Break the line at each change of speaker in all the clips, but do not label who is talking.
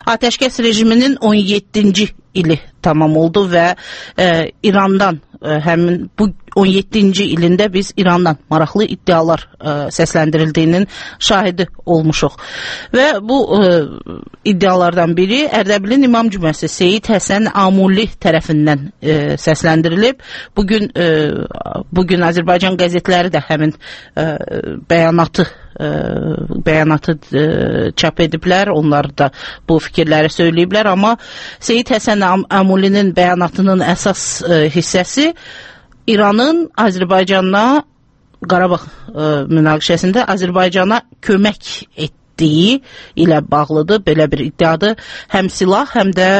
Ateşkəs rejiminin 17-ci ili tamam oldu və İrandan həmin bu 17-ci ilində biz İrandan maraqlı iddialar səsləndirildiyinin şahidi olmuşuq. Və bu iddialardan biri Ərdəbilin İmam Cüməsi Seyid Həsən Amuli tərəfindən səsləndirilib. Bugün Azərbaycan qəzetləri də həmin bəyanatı çap ediblər. Onlar da bu fikirləri söyləyiblər. Amma Seyid Həsən Amulinin bəyanatının əsas hissəsi İranın Azərbaycana Qarabağ münaqişəsində Azərbaycana kömək etdiyi ilə bağlıdır. Belə bir iddiadır. Həm silah, həm də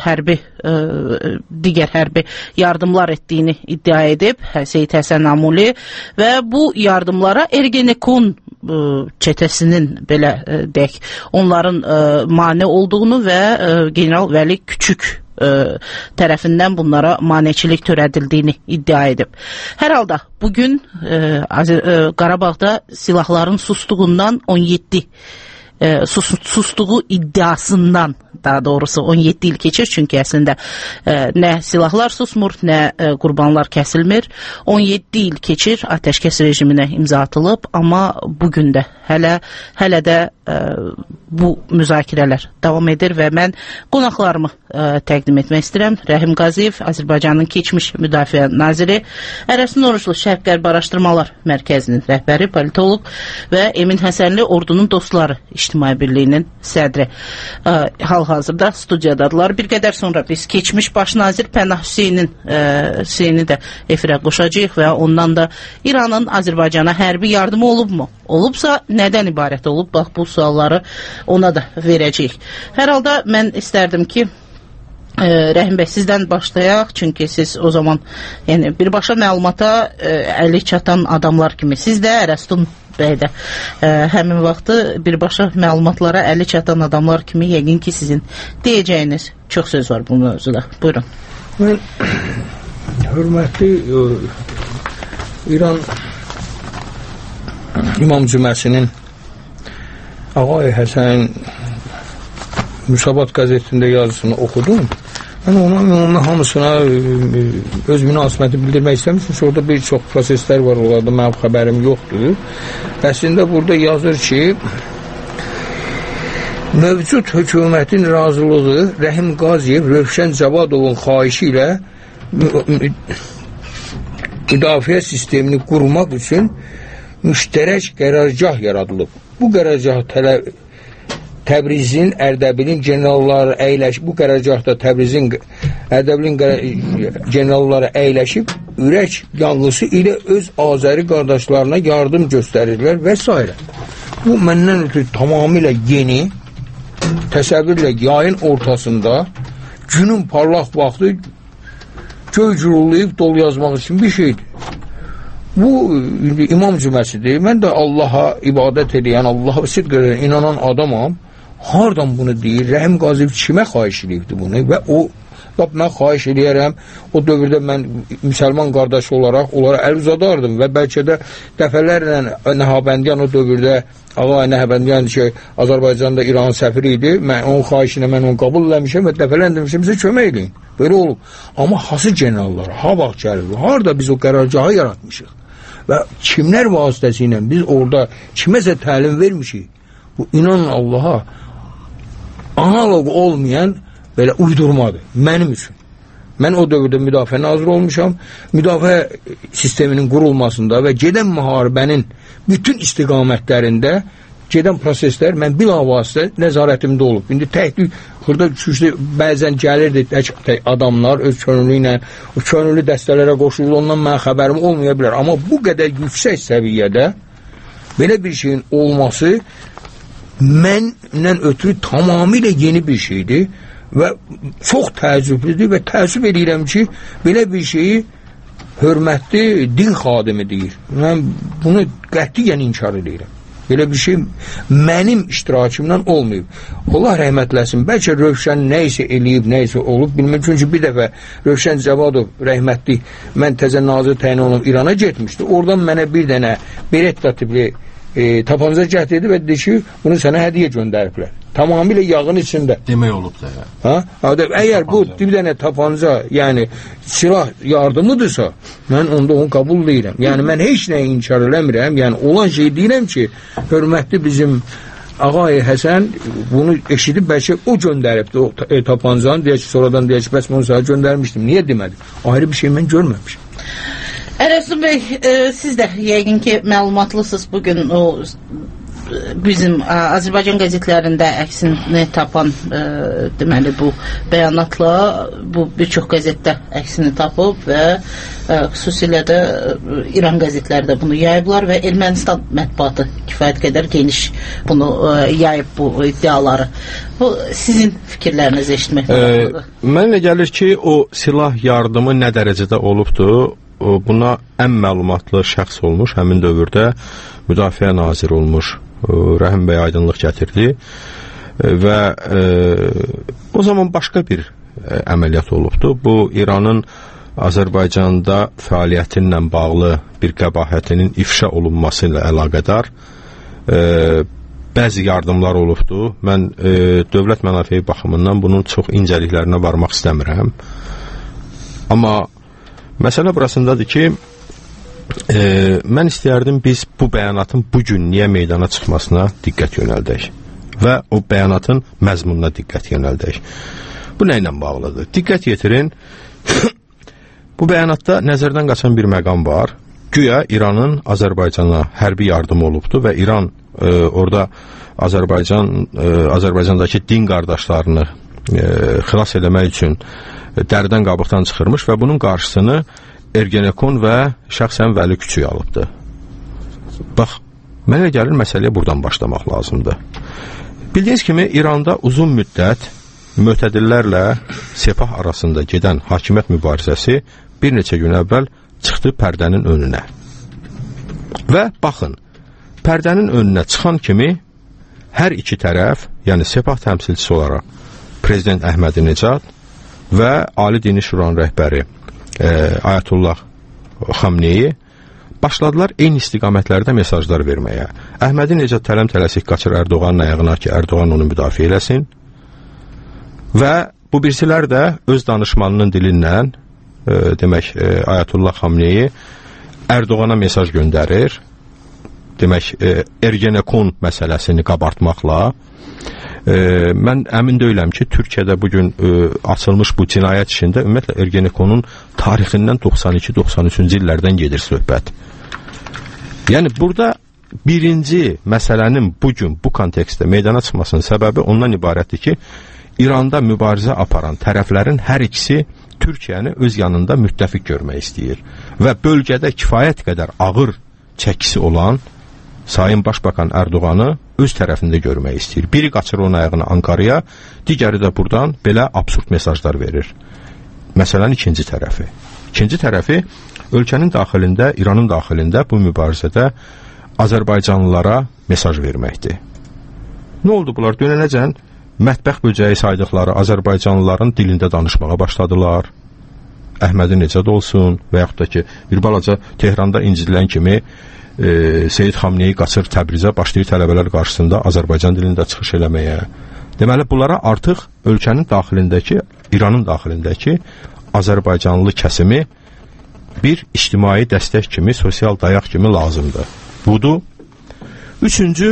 digər hərbi yardımlar etdiyini iddia edib Seyid Həsən Amuli və bu yardımlara Ergenekon çetəsinin belə deyək, onların mane olduğunu və General Vəli Küçük tərəfindən bunlara maneçilik törədildiyini iddia edib. Hər halda bugün Qarabağda silahların sustuğundan 17 sustuğu iddiasından daha doğrusu 17 il keçir, çünki əslində nə silahlar susmur, nə qurbanlar kəsilmir. 17 il keçir, ateşkəs rejiminə imza atılıb, amma bugün də hələ də bu müzakirələr davam edir və mən qonaqlarımı təqdim etmək istəyirəm. Rəhim Qaziyev, Azərbaycanın keçmiş müdafiə naziri, Ərəsin Oruclu Şərq-Qərb Araşdırmalar Mərkəzinin rəhbəri, politoloq və Emin Həsənli Ordunun Dostları İctimai Birliyinin sədri hal-hazırda studiyadadılar. Bir qədər sonra biz keçmiş baş nazir Pənah Hüseyni də efirə qoşacağıq və ondan da İranın Azərbaycana hərbi yardımı olubmu? Olubsa, nədən ibarət olub? Bax, bu sualları ona da verəcəyik. Hər halda mən istərdim ki, Rəhim bəy, sizdən başlayaq, çünki siz o zaman birbaşa məlumata əli çatan adamlar kimi, siz də Ərəstun bəy də həmin vaxtı birbaşa məlumatlara əli çatan adamlar kimi yəqin ki, sizin deyəcəyiniz çox söz var bu mövzuda. Buyurun.
Mən hörmətli İran İmam Cüməsinin Ağay Həsən Müsabat qəzetində yazısını oxudum. Mən onun hamısına öz münasibəti bildirmək istəmişim. Orada bir çox proseslər var, onlarda mənim xəbərim yoxdur. Əslində burada yazır ki, mövcud hökumətin razılığı Rəhim Qaziyev Rövşən Cavadovun xahişi ilə müdafiə sistemini qurmaq üçün müştərək qərargah yaradılıb. Bu qərargah Təbrizin, Ərdəbilin generalları əyləşib, bu qərargahda Təbrizin, Ərdəbilin generalları əyləşib, ürək yanğısı ilə öz Azəri qardaşlarına yardım göstərirlər və s. Bu, məndən ötürü tamamilə yeni, təsəvvürlə yayın ortasında, günün parlaq vaxtı göy gürullayıb dol yazmaq üçün bir şeydir. Bu, İmam Cüməsidir. Mən də Allaha ibadət edən, Allaha sidq edən, inanan adamam. Hardan bunu deyir? Rəhim Qaziyev kimə xahiş edibdir bunu? Və mən xahiş edərəm, o dövrdə mən müsəlman qardaşı olaraq onlara əl uzadardım və bəlkə də dəfələrlə Nəhabəndiyan o dövrdə Ağay Nəhabəndiyan ki, Azərbaycanda İran səfiri idi, mən onun xahişinə mən onu qəbul eləmişəm və dəfələrlə demişəm, bizə kömək edin. Belə olub. Amma hası generallar, ha vaxt gəlir, harada biz o qərargahı yaratmışıq və kimlər vasitəsilə biz orada kiməsə təlim vermişik? Bu, inanın Allaha, analog olmayan belə uydurmadır mənim üçün. Mən o dövrdə müdafiə naziri olmuşam. Müdafiə sisteminin qurulmasında və gedən müharibənin bütün istiqamətlərində gedən proseslər mən bilavasitə nəzarətimdə olub. İndi təklik xırda küçlü bəzən gəlirdi tək adamlar öz könüllü ilə, o könüllü dəstələrə qoşulur, ondan mən xəbərim olmaya bilər. Amma bu qədər yüksək səviyyədə belə bir şeyin olması məndən ötürü tamamilə yeni bir şeydir və çox təəccüblüdür və təəccüb edirəm ki, belə bir şeyi hörmətli din xadimi deyir. Mən bunu qətiyyən inkar edirəm. Belə bir şey mənim iştirakımdan olmayıb. Allah rəhmətləsin. Bəlkə Rövşən nəysə eləyib, nəysə olub, bilməm. Çünki bir dəfə Rövşən Cavadov rəhmətli, mən təzə nazir təyin olub İrana getmişdi. Oradan mənə bir dənə Beretta tipli tapanca gətirdi və dedi ki, bunu sənə hədiyə göndəriblər. Tamamilə yağın içində.
Demək olub da ya.
Əgər bu bir dənə tapanca, yəni silah yardımıdırsa, mən onda onu qəbul edirəm. Yəni mən heç nəyi inkar eləmirəm. Yəni olan şey deyirəm ki, hörmətli bizim Ağay Həsən bunu eşidib bəlkə o göndəribdi o tapancanı, deyək ki, sonradan deyək ki, bəs bunu sana göndərmişdim. Niyə demədim? Ayrı bir şey mən görməmişim.
Ərəsul bəy, siz də yəqin ki, məlumatlısınız bugün o bizim Azərbaycan qəzetlərində əksini tapan deməli bu bəyanatla bu bir çox qəzetdə əksini tapıb və xüsusilə də İran qəzetləri də bunu yayıblar və Ermənistan mətbuatı kifayət qədər geniş bunu yayıb bu iddiaları. Bu sizin fikirlərinizi eşitmək maraqlıdır.
Mənə gəlir ki, o silah yardımı nə dərəcədə olubdur? Buna ən məlumatlı şəxs olmuş, həmin dövrdə Müdafiə Naziri olmuş Rəhim bəy aydınlıq gətirdi və o zaman başqa bir əməliyyat olubdu. Bu İranın Azərbaycanda fəaliyyətinlə bağlı bir qəbahətinin ifşa olunması ilə əlaqədar bəzi yardımlar olubdu. Mən dövlət mənafeyi baxımından bunun çox incəliklərinə varmaq istəmirəm. Amma məsələ burasındadır ki, mən istəyərdim biz bu bəyanatın bugün niyə meydana çıxmasına diqqət yönəldək və o bəyanatın məzmununa diqqət yönəldək. Bu nə ilə bağlıdır? Diqqət yetirin, bu bəyanatda nəzərdən qaçan bir məqam var. Güya İranın Azərbaycana hərbi yardımı olubdur və İran orada Azərbaycandakı din qardaşlarını xilas eləmək üçün dəridən qabıqdan çıxırmış və bunun qarşısını Ergenekon və şəxsən Vəli Küçük alıbdır. Bax, mənə gəlir məsələyə buradan başlamaq lazımdır. Bildiyiniz kimi, İranda uzun müddət mötədillərlə Sepah arasında gedən hakimiyyət mübarizəsi bir neçə gün əvvəl çıxdı pərdənin önünə. Və baxın, pərdənin önünə çıxan kimi hər iki tərəf, yəni Sepah təmsilçisi olaraq Prezident Əhmədi-Necad və Ali Dini Şuranın rəhbəri Ayətullah Xamneyi başladılar eyni istiqamətlərdə mesajlar verməyə. Əhmədi-Necad tələm-tələsik qaçır Ərdoğanın ayağına ki, Ərdoğan onu müdafiə eləsin və bu birisilər də öz danışmanının dilindən demək Ayətullah Xamneyi Ərdoğana mesaj göndərir, demək Ergenekon məsələsini qabartmaqla. Mən əmin deyiləm ki, Türkiyədə bugün açılmış bu cinayət işində ümumiyyətlə Ergenekonun tarixindən 92-93-cü illərdən gedir söhbət. Yəni, burada birinci məsələnin bugün bu kontekstdə meydana çıxmasının səbəbi ondan ibarətdir ki, İranda mübarizə aparan tərəflərin hər ikisi Türkiyəni öz yanında müttəfiq görmək istəyir və bölgədə kifayət qədər ağır çəkisi olan Sayın Başbakan Ərdoğanı öz tərəfində görmək istəyir. Biri qaçır onun ayağını Ankaraya, digəri də buradan belə absurd mesajlar verir. Məsələnin ikinci tərəfi. İkinci tərəfi, ölkənin daxilində, İranın daxilində bu mübarizədə Azərbaycanlılara mesaj verməkdir. Nə oldu bunlar? Dönənəcən mətbəx böcəyi saydıqları Azərbaycanlıların dilində danışmağa başladılar. Əhmədi-Necad olsun və yaxud da ki, bir balaca Tehranda incidilən kimi Seyid Xamneyi qaçır Təbrizə, başlayır tələbələr qarşısında Azərbaycan dilində çıxış eləməyə. Deməli, bunlara artıq ölkənin daxilindəki, İranın daxilindəki Azərbaycanlı kəsimi bir ictimai dəstək kimi, sosial dayaq kimi lazımdır. Budur. Üçüncü,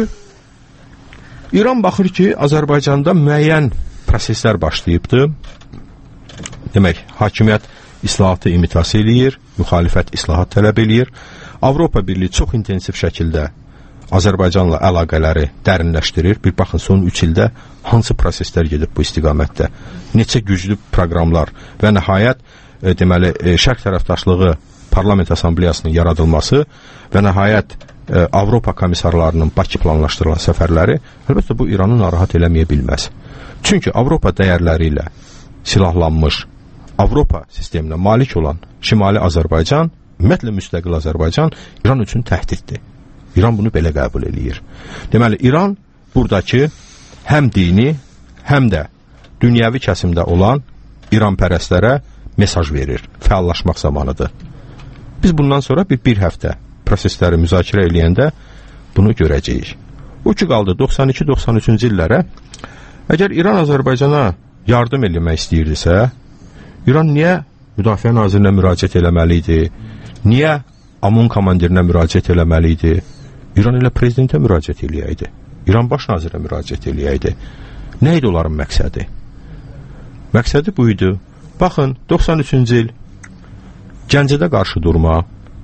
İran baxır ki, Azərbaycanda müəyyən proseslər başlayıbdır. Demək, hakimiyyət islahatı imitasiya eləyir, müxalifət islahat tələb eləyir. Avropa Birliyi çox intensiv şəkildə Azərbaycanla əlaqələri dərinləşdirir. Bir baxın, son 3 ildə hansı proseslər gedib bu istiqamətdə? Neçə güclü proqramlar və nəhayət deməli, şərq tərəfdaşlığı parlament assambleyasının yaradılması və nəhayət Avropa komissarlarının Bakı planlaşdırılan səfərləri, əlbəttə bu İranı narahat eləməyə bilməz. Çünki Avropa dəyərləri ilə silahlanmış, Avropa sisteminə malik olan Şimali Azərbaycan, ümumiyyətlə müstəqil Azərbaycan İran üçün təhdiddir. İran bunu belə qəbul eləyir. Deməli, İran buradakı həm dini, həm də dünyəvi kəsimdə olan İranpərəstlərə mesaj verir. Fəallaşmaq zamanıdır. Biz bundan sonra bir həftə prosesləri müzakirə eləyəndə bunu görəcəyik. O ki qaldı 92-93-cü illərə Əgər İran Azərbaycana yardım eləmək istəyirdisə, İran niyə Müdafiə Nazirinə müraciət eləməli idi? Niyə AMON komandirinə müraciət eləməli idi? İran elə prezidentə müraciət eləyəydi. İran baş nazirinə müraciət eləyəydi. Nə idi onların məqsədi? Məqsədi bu idi. Baxın, 93-cü il Gəncədə qarşı durma,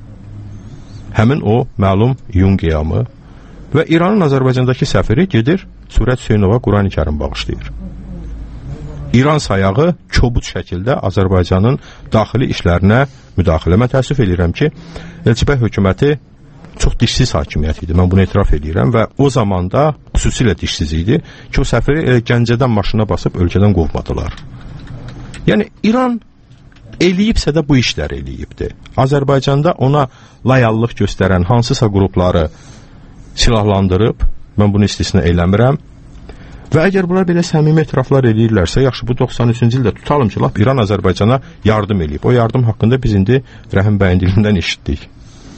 həmin o məlum iyun qiyamı və İranın Azərbaycandakı səfiri gedir Surət Hüseynova Qurani Kərim bağışlayır. İran sayağı kobud şəkildə Azərbaycanın daxili işlərinə müdaxilə. Mən təəssüf edirəm ki, Elçibəy hökuməti çox dişsiz hakimiyyət idi. Mən bunu etiraf edirəm və o zamanda xüsusilə dişsiz idi ki, o səfiri Gəncədən maşına basıb ölkədən qovmadılar. Yəni, İran eləyibsə də bu işlər eləyibdir. Azərbaycanda ona layallıq göstərən hansısa qrupları silahlandırıb, mən bunu istisna eləmirəm. Və əgər bunlar belə səmimi etiraflar eləyirlərsə, yaxşı, bu 93-cü ildə tutalım ki, lap İran Azərbaycana yardım eləyib. O yardım haqqında biz indi Rəhim bəyin dilindən eşitdik.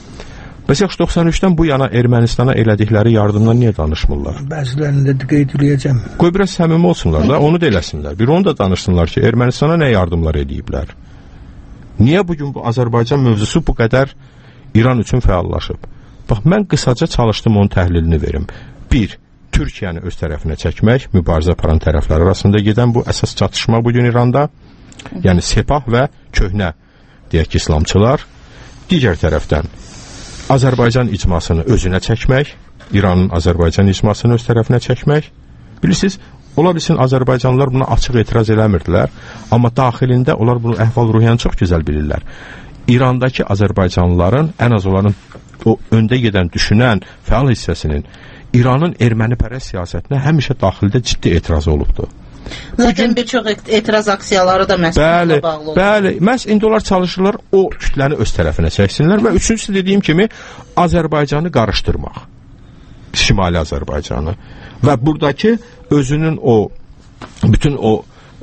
Bəs yaxşı, 93-dən bu yana Ermənistana elədikləri yardımdan niyə danışmırlar?
Bəzilərini də qeyd eləyəcəm.
Qoy biraz səmimi olsunlar da, onu da eləsinlər. Bir onu da danışsınlar ki, Ermənistana nə yardımlar eləyiblər? Niyə bugün bu Azərbaycan mövzusu bu qədər İran üçün fəallaşıb? Bax, mən qısaca çalışdım onun təhlilini verim. 1. Türkiyəni öz tərəfinə çəkmək, mübarizə aparan tərəflər arasında gedən bu əsas çatışma bugün İranda, yəni Sepah və köhnə, deyək ki, İslamçılar. Digər tərəfdən Azərbaycan icmasını özünə çəkmək, İranın Azərbaycan icmasını öz tərəfinə çəkmək. Bilirsiniz, ola bilsin Azərbaycanlılar buna açıq etiraz eləmirdilər, amma daxilində onlar bu əhval-ruhiyyəni çox gözəl bilirlər. İrandakı Azərbaycanlıların, ən az onların o öndə gedən, düşünən, fəal hissəsinin İranın ermənipərəst siyasətinə həmişə daxildə ciddi etirazı olubdur.
Zaten bir çox etiraz aksiyaları da məsələlə bağlı olur.
Bəli, məhz indi onlar çalışırlar o kütləni öz tərəfinə çəksinlər və üçüncüsü dediyim kimi Azərbaycanı qarışdırmaq. Şimali Azərbaycanı. Və buradakı özünün o bütün o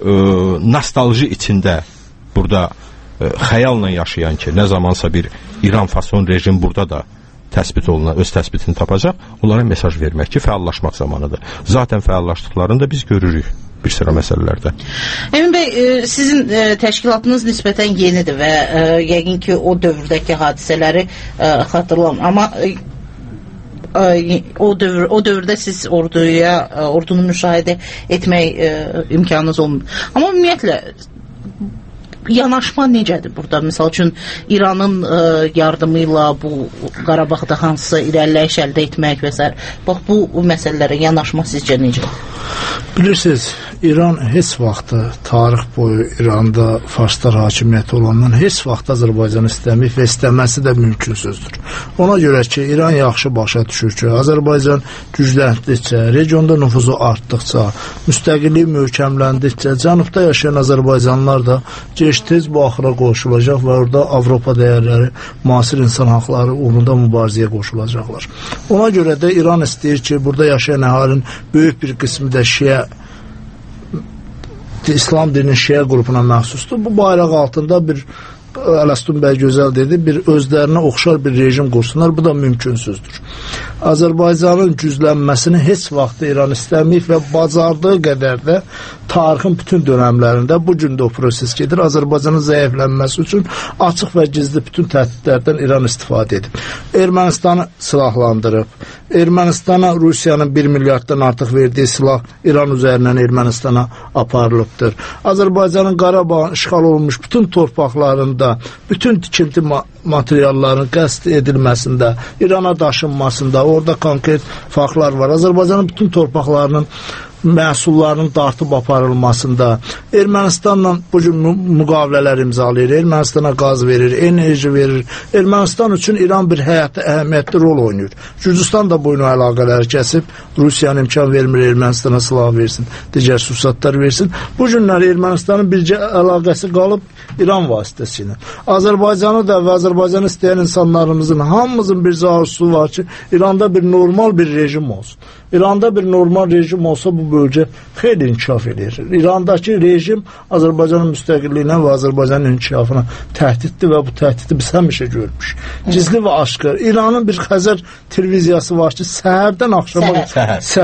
nostalji içində burada xəyalla yaşayan ki, nə zamansa bir İran fason rejim burada da təsbit olunan, öz təsbitini tapacaq, onlara mesaj vermək ki, fəallaşmaq zamanıdır. Zaten fəallaşdıqlarını da biz görürük bir sıra məsələlərdə.
Emin bəy, sizin təşkilatınız nisbətən yenidir və yəqin ki, o dövrdəki hadisələri xatırlamır. Amma o dövrdə siz ordunu müşahidə etmək imkanınız olmuyor. Amma ümumiyyətlə yanaşma necədir burada? Misal üçün İranın yardımıyla bu Qarabağda hansısa irəliləyiş əldə etmək və s. Bax, bu məsələlərə yanaşma sizcə necədir?
Bilirsiniz, İran heç vaxt tarix boyu İranda farslar hakimiyyəti olandan heç vaxt Azərbaycan istəməyib və istəməsi də mümkünsüzdür. Ona görə ki, İran yaxşı başa düşür ki, Azərbaycan gücləndikcə, regionda nüfuzu artdıqca, müstəqillik möhkəmləndikcə, cənubda yaşayan Azərbaycanlılar da gec-tez bu axıra qoşulacaq və orada Avropa dəyərləri, müasir insan haqları uğrunda mübarizəyə qoşulacaqlar. Ona görə də İran istəyir ki, burada yaşayan əhalinin böyük bir qismi də Şiə, İslam dininin Şiə qrupuna məxsusdur. Bu bayraq altında bir, Ələstun bəy gözəl dedi, bir özlərinə oxşar bir rejim qursunlar. Bu da mümkünsüzdür. Azərbaycanın güclənməsini heç vaxt İran istəməyib və bacardığı qədər də tarixin bütün dönəmlərində bu gün də o proses gedir. Azərbaycanın zəiflənməsi üçün açıq və gizli bütün təhdidlərdən İran istifadə edib. Ermənistanı silahlandırıb. Ermənistana Rusiyanın 1 milyarddan artıq verdiyi silah İran üzərindən Ermənistana aparılıbdır. Azərbaycanın Qarabağ işğal olunmuş bütün torpaqlarında bütün tikinti materialların qəsd edilməsində, İrana daşınmasında, orada konkret faktlar var. Azərbaycanın bütün torpaqlarının məhsullarının dartıb aparılmasında, Ermənistanla bu gün müqavilələr imzalayır, Ermənistana qaz verir, enerji verir. Ermənistan üçün İran bir əhəmiyyətli rol oynayır. Gürcüstan da boynu əlaqələri kəsib, Rusiyanın imkan vermir Ermənistana silah versin, digər sursatlar versin. Bu günlər Ermənistanın bircə əlaqəsi qalıb İran vasitəsilə. Azərbaycanı da və Azərbaycanı istəyən insanlarımızın hamımızın bir arzusu var ki, İranda bir normal bir rejim olsun. İranda bir normal rejim olsa bu bölgə xeyli inkişaf edir. İrandakı rejim Azərbaycanın müstəqilliyinə və Azərbaycanın inkişafına təhdiddir və bu təhdidi biz həmişə görmüşük. Gizli və aşkar. İranın bir Xəzər televiziyası var ki, səhərdən axşama səhər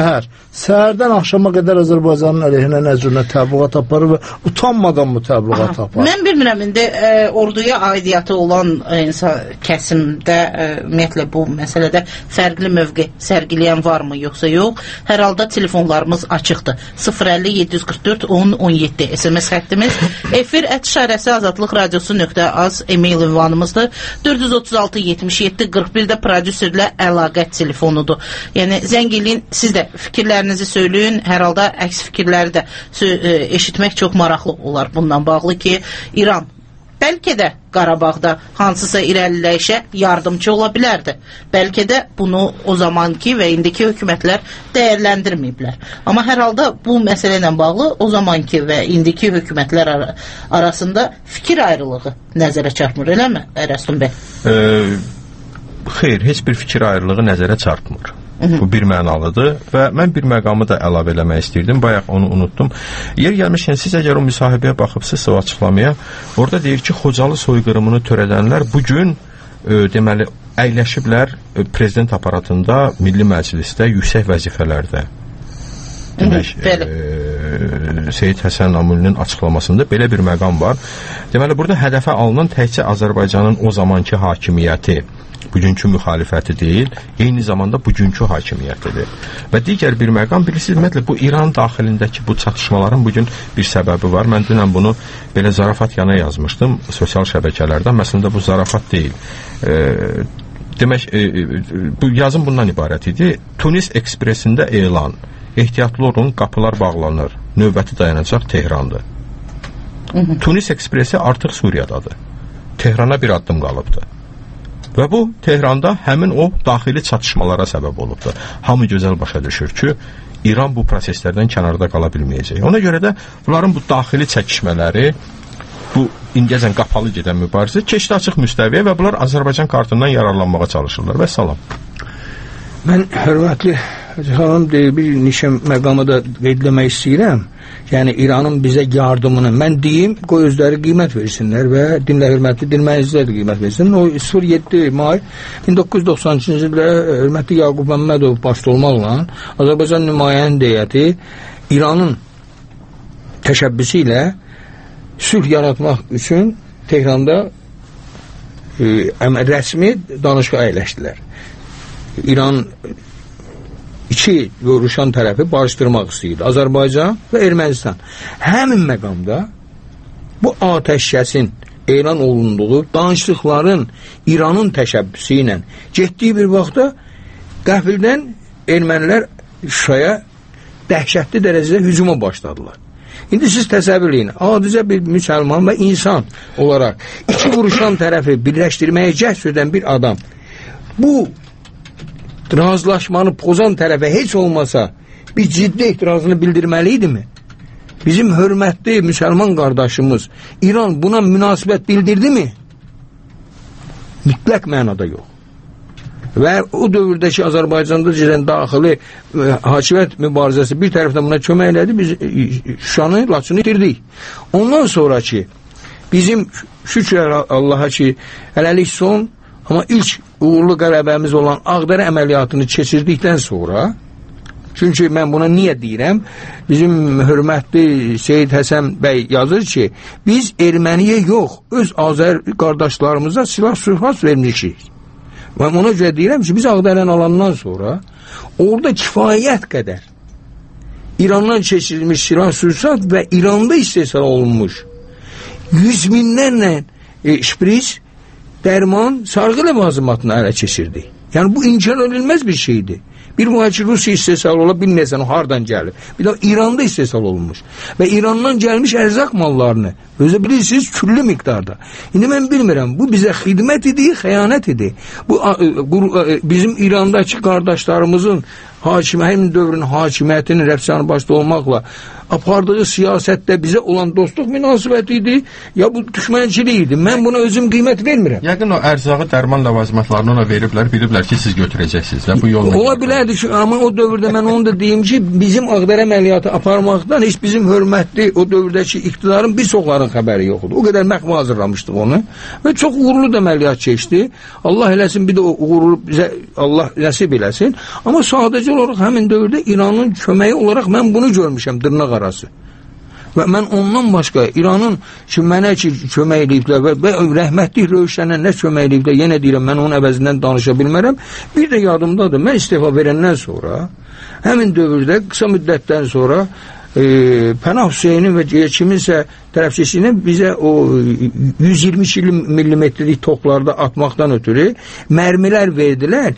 səhərdən axşama qədər Azərbaycanın əleyhinə nə cür təbliğat aparır və utanmadan bu təbliğat aparır.
Mən bilmirəm, indi orduya aidiyyatı olan kəsimdə ümumiyyətlə bu məsələdə fərqli mövqe sərgiləyən varmı, yoxsa yox? Hər halda telefonlarımız açıqdır. 050-744-10-17 SMS xəttimiz. Efir @şarəsi azadlıq radiosu.az e-mail ünvanımızdır. 436-77-41 də prodüserlə əlaqə telefonudur. Yəni zəng eləyin, siz də fikirlərinizi söyləyin. Hər halda əks fikirləri də eşitmək çox maraqlı olar bundan bağlı ki, İran bəlkə də Qarabağda hansısa irəliləyişə yardımcı ola bilərdi. Bəlkə də bunu o zamanki və indiki hökumətlər dəyərləndirməyiblər. Amma hər halda bu məsələ ilə bağlı o zamanki və indiki hökumətlər arasında fikir ayrılığı nəzərə çarpmır, eləmi, Ərəstun bəy?
Xeyr, heç bir fikir ayrılığı nəzərə çarpmır. Bu bir mənalıdır və mən bir məqamı da əlavə eləmək istəyirdim. Bayaq onu unutdum. Yer gəlmişkən siz əgər o müsahibəyə baxıbsınızsa o açıqlamaya, orada deyir ki, Xocalı soyqırımını törədənlər bugün deməli əyləşiblər prezident aparatında, Milli Məclisdə yüksək vəzifələrdə. Demək, Seyid Həsən Amulinin açıqlamasında belə bir məqam var. Deməli, burada hədəfə alınan təkcə Azərbaycanın o zamanki hakimiyyəti, bugünkü müxalifəti deyil, eyni zamanda bugünkü hakimiyyətidir. Və digər bir məqam, bilirsiniz, ümumiyyətlə, bu İran daxilindəki bu çatışmaların bugün bir səbəbi var. Mən dünən bunu belə zarafat yana yazmışdım sosial şəbəkələrdən. Məsələn, bu zarafat deyil. Demək, bu yazım bundan ibarət idi. Tunis Ekspresində elan. Ehtiyatlı olun, qapılar bağlanır. Növbəti dayanacaq Tehrandır. Tunis Ekspresi artıq Suriyadadır. Tehrana bir addım qalıbdır. Və bu, Tehranda həmin o daxili çatışmalara səbəb olubdur. Hamı gözəl başa düşür ki, İran bu proseslərdən kənarda qala bilməyəcək. Ona görə də bunların bu daxili çəkişmələri, bu indiyəcən qapalı gedən mübarizə keçdi açıq müstəviyə və bunlar Azərbaycan kartından yararlanmağa çalışırlar. Və salam.
Mən hörmətli xanım bir neçə məqamı da qeydləmək istəyirəm. Yəni İranın bizə yardımını mən deyim, qoy özləri qiymət versinlər və dinlə hörmətli dinləyicilər də qiymət versin. O 07 may 1993-cü ildə hörmətli Yaqub Məmmədov başda olmaqla Azərbaycan nümayəndə heyəti İranın təşəbbüsü ilə sülh yaratmaq üçün Tehranda rəsmi danışığa əyləşdilər. İran iki vuruşan tərəfi barışdırmaq istəyirdi. Azərbaycan və Ermənistan. Həmin məqamda bu atəşkəsin elan olunduğu danışıqların İranın təşəbbüsü ilə getdiyi bir vaxtda qəfildən ermənilər Şuşaya dəhşətli dərəcədə hücuma başladılar. İndi siz təsəvvür edin, adicə bir müsəlman və insan olaraq iki vuruşan tərəfi birləşdirməyə cəhd edən bir adam bu razılaşmanı pozan tərəfə heç olmasa bir ciddi etirazını bildirməli mi? Bizim hörmətli müsəlman qardaşımız İran buna münasibət bildirdi mi? Mütləq mənada yox. Və o dövrdəki Azərbaycanda gələn daxili hakimiyyət mübarizəsi bir tərəfdən buna kömək elədi, biz Şuşanı, Laçını itirdik. Ondan sonra ki, bizim şükür Allaha ki, hələlik son, amma ilk uğurlu qələbəmiz olan Ağdərə əməliyyatını keçirdikdən sonra, çünki mən buna niyə deyirəm, bizim hörmətli Seyid Həsən bəy yazır ki, biz erməniyə yox, öz Azər qardaşlarımıza silah-suhbat vermişik. Və ona görə deyirəm ki, biz Ağdərəni alandan sonra orada kifayət qədər İrandan keçirilmiş silah-suhbat və İranda istehsal olunmuş 100 minlərlə şpris, dərman, sarğı ləvazimatını ələ keçirdi. Yəni bu inkar edilməz bir şeydir. Bir mühacir Rusiya istehsal ola bilməyəsən o hardan gəlir. Bir də İranda istehsal olunmuş. Və İrandan gəlmiş ərzaq mallarını özə bilirsiniz küllü miqdarda. İndi mən bilmirəm, bu bizə xidmət idi, xəyanət idi. Bu bizim İrandakı qardaşlarımızın həm dövrün hakimiyyətinin rəfsanı başda olmaqla apardığı siyasətdə bizə olan dostluq münasibəti idi, ya bu düşmənçilik idi. Mən buna özüm qiymət vermirəm.
Yəqin o ərzağı, dərman ləvazimatlarını ona biliblər ki, siz götürəcəksiniz və bu yolla.
Ola bilərdi ki, amma o dövrdə mən onu da deyim ki, bizim Ağdərə əməliyyatı aparmaqdan heç bizim hörmətli o dövrdəki iqtidarın bir çoxların xəbəri yoxdur. O qədər məxmə hazırlamışdıq onu və çox uğurlu da əməliyyat keçdi. Allah eləsin, bir də o uğurlu bizə Allah nəsib eləsin. Amma sadəcə olaraq həmin dövrdə İranın köməyi olaraq mən bunu görmüşəm, dırnaq arası. Və mən ondan başqa İranın ki, mənə ki, kömək eləyiblər və rəhmətli Rövşənə nə kömək eləyiblər, yenə deyirəm, mən onun əvəzindən danışa bilmərəm. Bir də yadımdadır, mən istifa verəndən sonra, həmin dövrdə, qısa müddətdən sonra Pənah Hüseynin və kiminsə tərəfçisinin bizə o 122 millimetrlik toplarda atmaqdan ötürü mərmilər verdilər.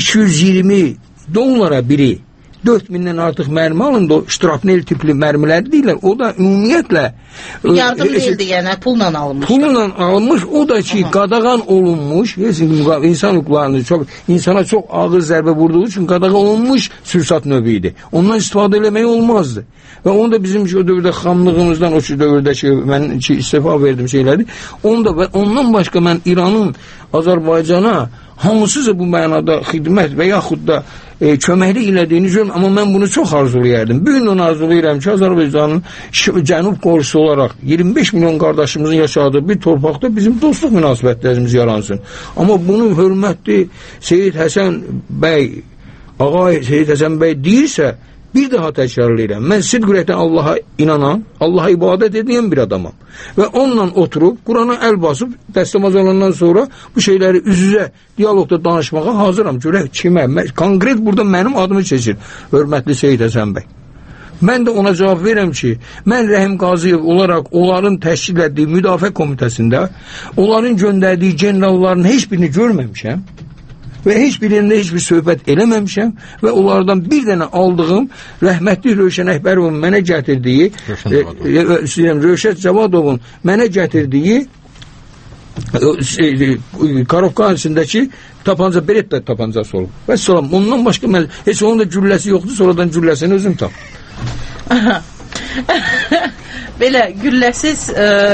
$220 biri 4000-dən artıq mərmi alındı, o ştrapnel tipli mərmilər deyirlər. O da ümumiyyətlə
yardım deyildi, yəni pulla alınmışdı.
Pulla alınmış, o da ki, qadağan olunmuş, insan hüquqlarını insana çox ağır zərbə vurduğu üçün qadağan olunmuş sürsat növü idi. Ondan istifadə eləmək olmazdı. Və onu da bizim o dövrdə xamlığımızdan, o dövrdə ki, mən istifa verdim şeyləri, ondan başqa mən İranın Azərbaycana hamısıca bu mənada xidmət və yaxud da köməklik elədiyini görürəm, amma mən bunu çox arzulayardım. Bir gün onu arzulayıram ki, Azərbaycanın cənub qonşusu olaraq 25 milyon qardaşımızın yaşadığı bir torpaqda bizim dostluq münasibətlərimiz yaransın. Amma bunu hörmətli Seyid Həsən bəy, Ağay Seyid Həsən bəy deyirsə, bir daha təkrarlayıram. Mən sidq ürəkdən Allaha inanan, Allaha ibadət edən bir adamam. Və onunla oturub, Qurana əl basıb, dəstəmaz olandan sonra bu şeyləri üz-üzə diyalogda danışmağa hazıram. Görək kimə? Konkret burada mənim adımı keçir. Hörmətli Seyid Həsən bəy. Mən də ona cavab verirəm ki, mən Rəhim Qaziyev olaraq onların təşkil etdiyi müdafiə komitəsində onların göndərdiyi generalların heç birini görməmişəm. Və heç birində heç bir söhbət eləməmişəm və onlardan bir dənə aldığım rəhmətli Rövşən Əkbərovun mənə gətirdiyi Rövşət Cavadovun mənə gətirdiyi Karovkan içindəki tapanca, Beretta tapancası olub. Və salam, ondan başqa mən heç onun da gülləsi yoxdur, sonradan gülləsini özüm tap.
Belə gülləsiz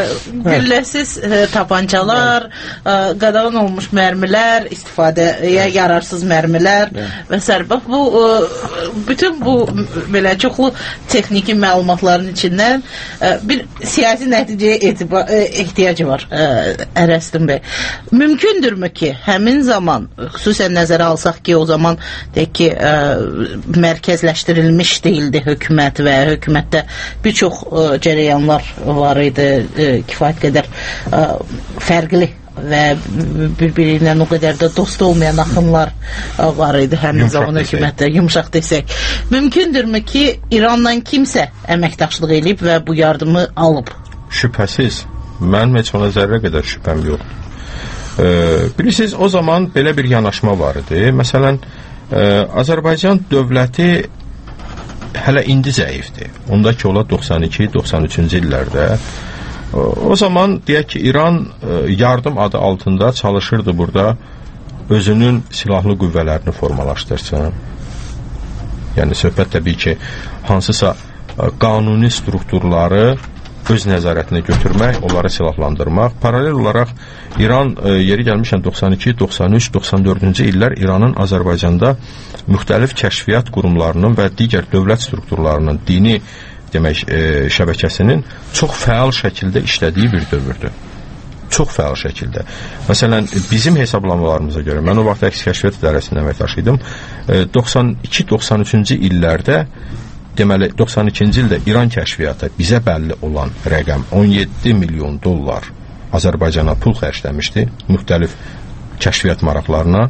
tapancalar, qadağan olmuş mərmilər, istifadəyə yararsız mərmilər və s. Bax, bütün bu belə çoxlu texniki məlumatların içindən bir siyasi nəticəyə ehtiyacı var Ərəstin bəy. Mümkündürmü ki, həmin zaman, xüsusən nəzərə alsaq ki, o zaman deyək ki, mərkəzləşdirilmiş deyildi hökumət və hökumətdə bir çox cərəyanlar var idi, kifayət qədər fərqli və bir-birindən o qədər də dost olmayan axınlar var idi həmin zaman hökumətdə, yumuşaq desək. Mümkündürmü ki, İranla kimsə əməkdaşlıq edib və bu yardımı alıb?
Şübhəsiz. Mənim heç ona zərrə qədər şübhəm yoxdur. Bilirsiniz, o zaman belə bir yanaşma var idi. Məsələn, Azərbaycan dövləti hələ indi zəifdir. Ondakı ola 92-93-cü illərdə. O zaman deyək ki, İran yardım adı altında çalışırdı burada özünün silahlı qüvvələrini formalaşdırsın. Yəni söhbət təbii ki, hansısa qanuni strukturları öz nəzarətinə götürmək, onları silahlandırmaq. Paralel olaraq İran yeri gəlmişən 92, 93, 94-cü illər İranın Azərbaycanda müxtəlif kəşfiyyat qurumlarının və digər dövlət strukturlarının dini demək şəbəkəsinin çox fəal şəkildə işlədiyi bir dövrdür. Çox fəal şəkildə. Məsələn, bizim hesablamalarımıza görə, mən o vaxt əks kəşfiyyat idarəsində əməkdaş idim, 92-93-cü illərdə deməli, 92-ci ildə İran kəşfiyyatı bizə bəlli olan rəqəm $17 milyon Azərbaycana pul xərcləmişdi, müxtəlif kəşfiyyat maraqlarına.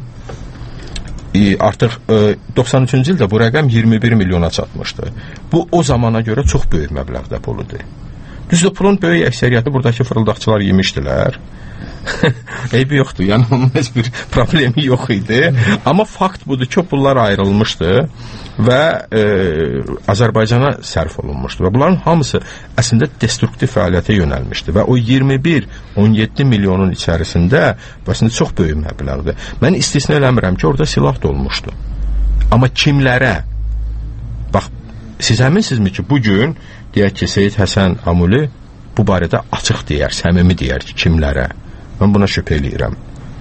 Artıq 93-cü ildə bu rəqəm 21 milyona çatmışdı. Bu, o zamana görə çox böyük məbləğdə puludur. Düzdür, pulun böyük əksəriyyəti buradakı fırıldaqçılar yemişdilər. Eybi yoxdur, yəni onun heç bir problemi yox idi. Amma fakt budur ki, pullar ayrılmışdı və Azərbaycana sərf olunmuşdu. Və bunların hamısı əslində destruktiv fəaliyyətə yönəlmişdi. Və o 21-17 milyonun içərisində əslində çox böyük məbləğdir. Mən istisna eləmirəm ki, orada silah da olmuşdu. Amma kimlərə? Bax, siz əminsinizmi ki, bugün deyək ki, Seyid Həsən Amuli bu barədə açıq deyər, səmimi deyər ki, kimlərə. Mən buna şübhə eləyirəm.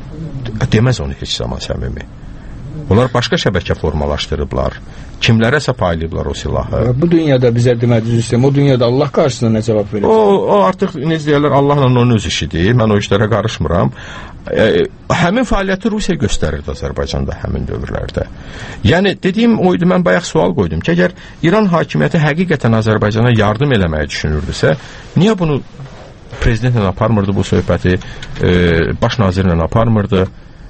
Deməz onu heç zaman səmimi. Onlar başqa şəbəkə formalaşdırıblar. Kimlərəsə paylayıblar o silahı.
Bu dünyada bizə demədiniz sistem, o dünyada Allah qarşısında nə cavab verir?
O artıq necə deyirlər, Allahla onun öz işidir. Mən o işlərə qarışmıram. Həmin fəaliyyəti Rusiya göstərirdi Azərbaycanda həmin dövrlərdə. Yəni dediyim o idi, mən bayaq sual qoydum ki, əgər İran hakimiyyəti həqiqətən Azərbaycana yardım eləməyi düşünürdüsə, niyə bunu prezidentlə aparmırdı bu söhbəti, baş nazirlə aparmırdı?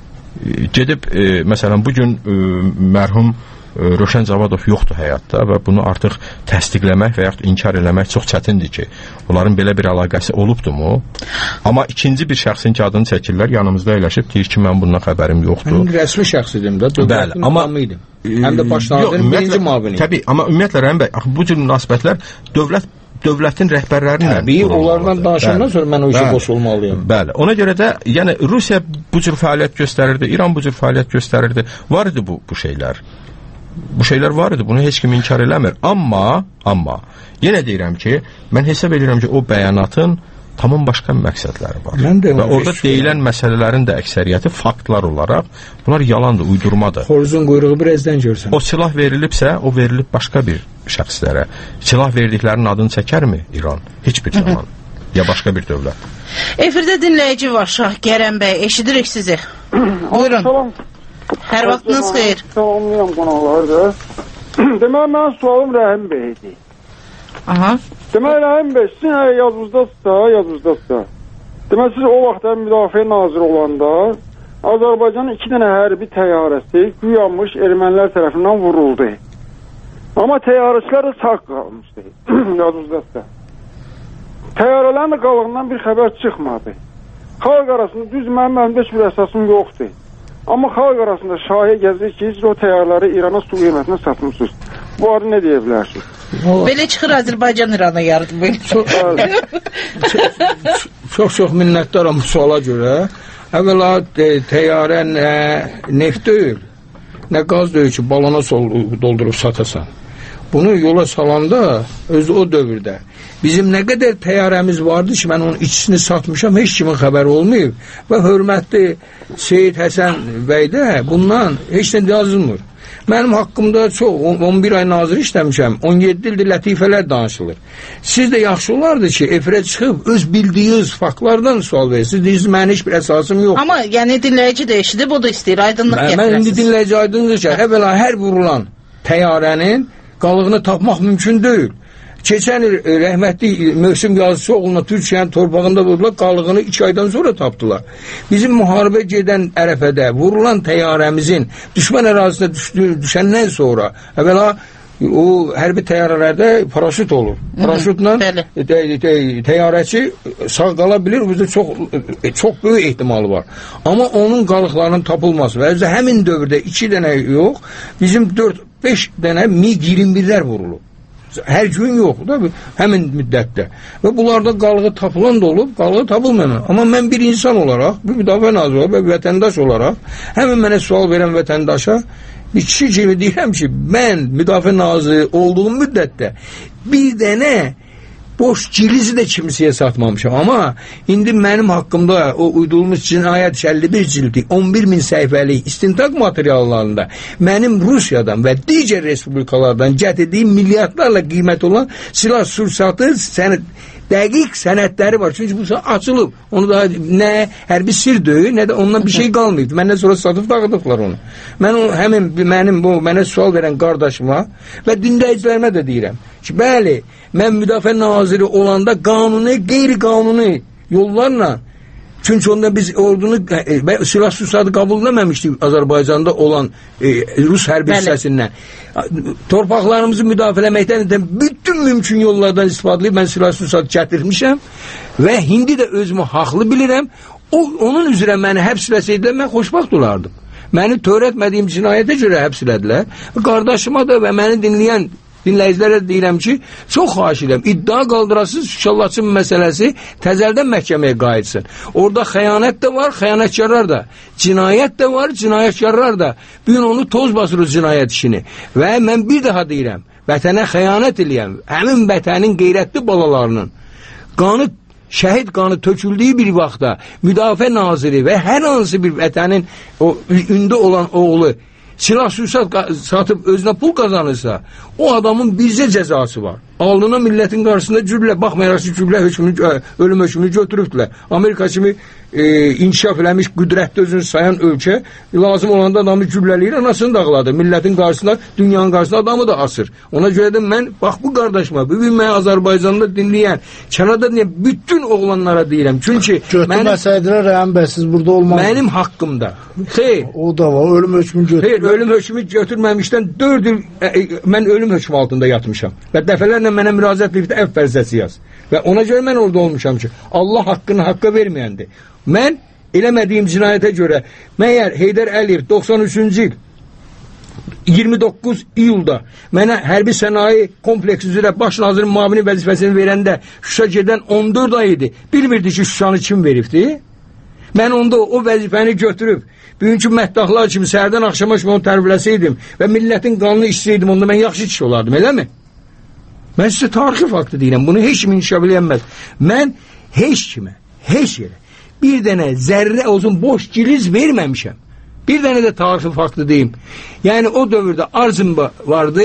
Gedib, məsələn, bugün mərhum Röşən Cavadov yoxdur həyatda və bunu artıq təsdiqləmək və yaxud inkar eləmək çox çətindir ki, onların belə bir əlaqəsi olubdumu? Amma ikinci bir şəxsin ki, adını çəkirlər, yanımızda əyləşib, deyir ki, mən bundan xəbərim yoxdur.
Mən rəsmi şəxs idim da, dövlətin tamı idim. Həm də baş nazirin birinci mavini.
Təbii, amma ümumiyyətlə, Rəhim bəy, bu cür münasibətlər dövlətin rəhbərlərinə
onlardan danışandan sonra mən o işə qoşulmalıyım.
Bəli, ona görə də, yəni Rusiya bu cür fəaliyyət göstərirdi, İran bu cür fəaliyyət göstərirdi, var idi bu şeylər. Bu şeylər var idi, bunu heç kim inkar eləmir. Amma yenə deyirəm ki, mən hesab edirəm ki, o bəyanatın tamam başqa məqsədləri var. Və orada deyilən məsələlərin də əksəriyyəti faktlar olaraq, bunlar yalandır, uydurmadır.
Xoruzun quyruğu birazdan görsən.
O silah verilibsə, o verilib başqa bir şəxslərə. Silah verdiklərinin adını çəkərmi İran? Heç bir zaman. Ya başqa bir dövlət.
Efirdə dinləyici var, Şah Gərəm bəy, eşidirik sizi. Buyurun.
Salam.
Hər vaxtınız xeyir.
Salamlayam qonaqlarda. Demək, mənim sualım Rəhim bəydir.
Aha.
Demək, Rəhim bəy, sizin yadınızdadsa. Demək, siz o vaxtda müdafiə naziri olanda Azərbaycanın 2 dənə hərbi təyyarəsi güyanmış ermənilər tərəfindən vuruldu. Amma təyyarəçilər sağ qalmışdı. Yadınızdadsa. Təyyarələrin də qalığından bir xəbər çıxmadı. Xalq arasında düz mənim heç bir əsasım yoxdur. Amma xalq arasında şahiə gəzir ki, siz o təyyarları İrana su qiymətinə satmışsınız. Bu adı nə deyə bilərsiniz?
Belə çıxır Azərbaycan İrana yardım edir.
Çox minnətdaram bu suala görə. Əvvəla təyyarə neft deyil, nə qaz deyil ki, balona doldurub satasan. Bunu yola salanda, özü o dövrdə bizim nə qədər təyyarəmiz vardı ki, mən onun ikisini satmışam, heç kimin xəbəri olmayıb və hörmətli Seyid Həsən bəydə bundan heç nə yazılmır. Mənim haqqımda çox, 11 ay nazir işləmişəm, 17 ildir lətifələr danışılır. Siz də yaxşı olardı ki, efirə çıxıb öz bildiyiniz faktlardan sual verirsiniz. Deyirsiniz, mənim heç bir əsasım yox.
Amma yəni dinləyici də eşidib, o da istəyir, aydınlıq gətirəsiniz.
Mən indi dinləyici aydınlıq ki, əvvəla hər vurulan təyyarənin qalığını tapmaq mümkün deyil. Keçən il rəhmətli Mövsüm Yazıcıoğlu'na Türkiyənin torpağında vurdular, qalığını 2 aydan sonra tapdılar. Bizim müharibə gedən ərəfədə vurulan təyyarəmizin düşmən ərazisinə düşəndən sonra əvvəla o hərbi təyyarələrdə paraşüt olur. Paraşütlə təyyarəçi sağ qala bilir, bizdə çox böyük ehtimalı var. Amma onun qalıqlarının tapılması və həmin dövrdə 2 dənə yox, bizim 4-5 dənə MiG-21'lər vurulub. Hər gün yox da həmin müddətdə. Və bunlarda qalığı tapılan da olub, qalığı tapılmayan. Amma mən bir insan olaraq, bir müdafiə naziri olaraq və vətəndaş olaraq həmin mənə sual verən vətəndaşa bir kişi kimi deyirəm ki, mən müdafiə naziri olduğum müddətdə bir dənə boş cilizi də kimsəyə satmamışam. Amma indi mənim haqqımda o uydurulmuş cinayət 51 cildi 11.000 səhifəlik istintaq materiallarında mənim Rusiyadan və digər respublikalardan gətirdiyim milyardlarla qiymət olan silah sursatı dəqiq sənədləri var. Çünki bu açılıb. Onu da nə hərbi sir deyil, nə də ondan bir şey qalmayıb. Məndən sonra satıb dağıdıblar onu. Mən mənim bu mənə sual verən qardaşıma və dinləyicilərimə də deyirəm ki, bəli, mən müdafiə naziri olanda qanuni, qeyri-qanuni yollarla, çünki onda biz ordunu silah sursatı qəbul etməmişdik Azərbaycanda olan Rus hərbi hissəsindən. Torpaqlarımızı müdafiələməkdən bütün mümkün yollardan istifadə edib mən silah sursatı gətirmişəm və indi də özümü haqlı bilirəm. Onun üzrə məni həbs eləsəydilər, mən xoşbaxt olardım. Məni törətmədiyim cinayətə görə həbs elədilər. Qardaşıma da və məni dinləyən dinləyicilərə deyirəm ki, çox xahiş edirəm, iddia qaldırasız Şallaçın məsələsi təzəldən məhkəməyə qayıtsın. Orada xəyanət də var, xəyanətkarlar da. Cinayət də var, cinayətkarlar da. Bugün onu toz basırız cinayət işini. Və mən bir daha deyirəm vətənə xəyanət eləyən, həmin vətənin qeyrətli balalarının qanı, şəhid qanı töküldüyü bir vaxtda müdafiə naziri və hər hansı bir vətənin o ündə olan oğlu silah-sursat satıb özünə pul qazanırsa, o adamın bircə cəzası var. Alnına millətin qarşısında cürlə, baxmayaraq ki, cürlə ölüm hökmünü götürübdülər. Amerika kimi inkişaf eləmiş, qüdrətli özünü sayan ölkə, lazım olanda adamı cürlələyir, anasını dağladı. Millətin qarşısında, dünyanın qarşısında adamı da asır. Ona görə də mən, bax bu qardaşıma, bugün mən Azərbaycanda dinləyən, kənarda dinləyən bütün oğlanlara deyirəm. Çünki
götürməsəydilər, Rəhəm bəy, siz burada olmaz.
Mənim haqqımda. Xeyr.
O da var, ölüm hökmünü götürmür.
Xeyr, ölüm hökmü götürməmişdən 4 il mən ölüm hökmü altında yatmışam. Və dəfələrlə mənə müraciət edib əfv fərzəsi yaz. Və ona görə mən orada olmuşam ki, Allah haqqını haqqa verməyəndir. Mən eləmədiyim cinayətə görə məyər Heydər Əliyev 93-cü il 29 iyulda mənə hərbi sənaye kompleksi üzrə baş nazirin müavini vəzifəsini verəndə Şuşa gedən 14 ay idi. Bilmirdi ki, Şuşanı kim veribdi? Mən onda o vəzifəni götürüb bugünkü məddahlar kimi səhərdən axşama kimi onu tərbiləsəydim və millətin qanını içsəydim, onda mən yaxşı kişi olardım, eləmi? Mən sizə tarixi faktı deyirəm, bunu heç kim inkişaf eləyənməz. Mən heç kimə, heç yerə bir dənə zərrə olsun boş giliz verməmişəm. Bir dənə də tarixi faktı deyim. Yəni o dövrdə Arzımba vardı,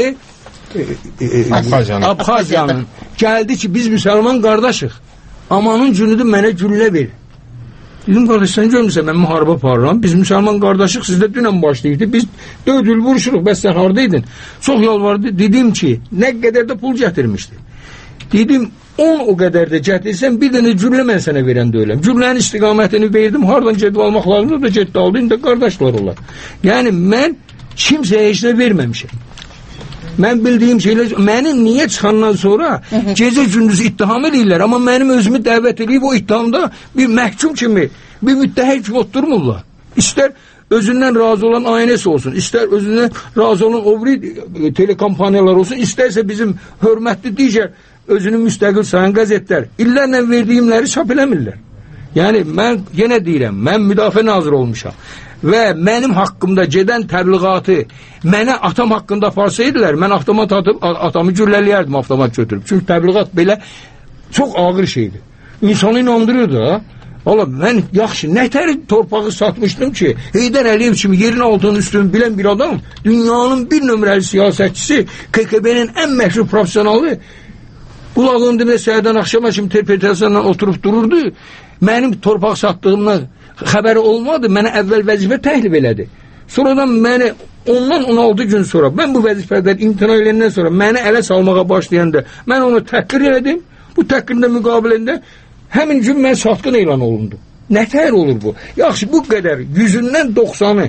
Abxaziyanın gəldi ki, biz müsəlman qardaşıq. Amanın günüdür mənə güllə ver. Dedim, qardaş, sən görmürsən, mən müharibə aparıram. Biz müsəlman qardaşıq, sizdə dünən başlayırdı. Biz 4 il vuruşuruq, bəs sən haradaydın? Çox yalvardı. Dedim ki, nə qədər də pul gətirmişdi. Dedim, 10 o qədər də gətirsən, bir dənə cürlə mən sənə verən də öləm. Cürlənin istiqamətini verdim, haradan gedib almaq lazımdır da getdi aldı, indi qardaşlar olar. Yəni, mən kimsəyə heç nə verməmişəm. Mən bildiyim şeylər, məni niyə çıxandan sonra gecə gündüz ittiham edirlər, amma mənim özümü dəvət edib o ittihamda bir məhkum kimi, bir müttəhək kimi oturmurlar. İstər özündən razı olan ANS olsun, istər özündən razı olan o biri telekompaniyalar olsun, istərsə bizim hörmətli digər özünü müstəqil sayan qəzetlər illərlə verdiyimləri çap eləmirlər. Yəni, mən yenə deyirəm, mən müdafiə naziri olmuşam və mənim haqqımda gedən təbliğatı mənə atam haqqında aparsaydılar, mən avtomat atıb, atamı güllələyərdim avtomat götürüb. Çünki təbliğat belə çox ağır şeydir. İnsanı inandırır da. Valla, mən yaxşı, nətər torpağı satmışdım ki, Heydər Əliyev kimi yerin altının üstünü bilən bir adam, dünyanın bir nömrəli siyasətçisi, KKB-nin ən məşhur professionalı, qulağın dibində səhərdən axşama kimi interpretasiyanla oturub dururdu. Mənim torpaq satdığımdan xəbəri olmadı, mənə əvvəl vəzifə təklif elədi. Sonradan məni ondan 16 gün sonra, mən bu vəzifədən imtina edəndən sonra məni ələ salmağa başlayanda mən onu təhqir elədim. Bu təhqirində müqabilində həmin gün mən satqın elan olundu. Nətər olur bu? Yaxşı, bu qədər 100-dən 90-ı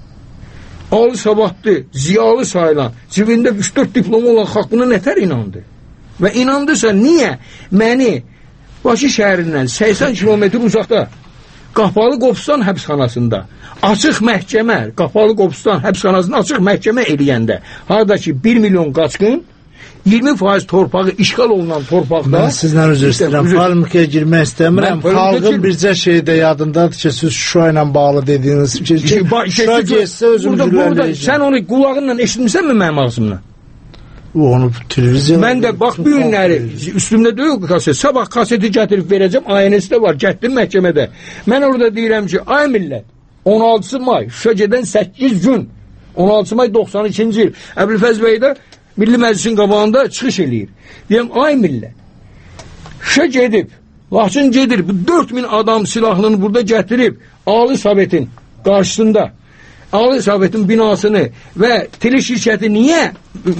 alı savadlı, ziyalı sayılan, cibində 3-4 diplomu olan xalq buna nətər inandı? Və inandısa, niyə məni Bakı şəhərindən 80 kilometr uzaqda Qapalı Qobustan həbsxanasında açıq məhkəmə, Qapalı Qobustan həbsxanasında açıq məhkəmə eləyəndə haradakı 1 milyon qaçqın 20% torpağı işğal olunan torpaqda... Mən
sizdən üzr istəyirəm, polemikaya girmək istəmirəm. Xalqın bircə şeyi də yadındadır ki, siz Şuşa ilə bağlı dediyiniz ki, Şuşa geçsə özüm güllələyəcəm.
Sən onu qulağınla eşitmişsənmi mənim ağzımla?
Onu televizyon...
Mən də bax bu günləri üstümdə deyil kaset. Sabah kaseti gətirib verəcəm. ANS-də var. Gətdim məhkəmədə. Mən orada deyirəm ki, ay millət, 16 may Şuşa gedən 8 gün 16 may 92-ci il Əbülfəz bəy də Milli Məclisin qabağında çıxış eləyir. Deyəm, ay millət, Şuşa gedib, Laçın gedir, bu 4000 adam silahlını burada gətirib Ali Sovetin qarşısında Ali Sovetin binasını və tele şirkəti niyə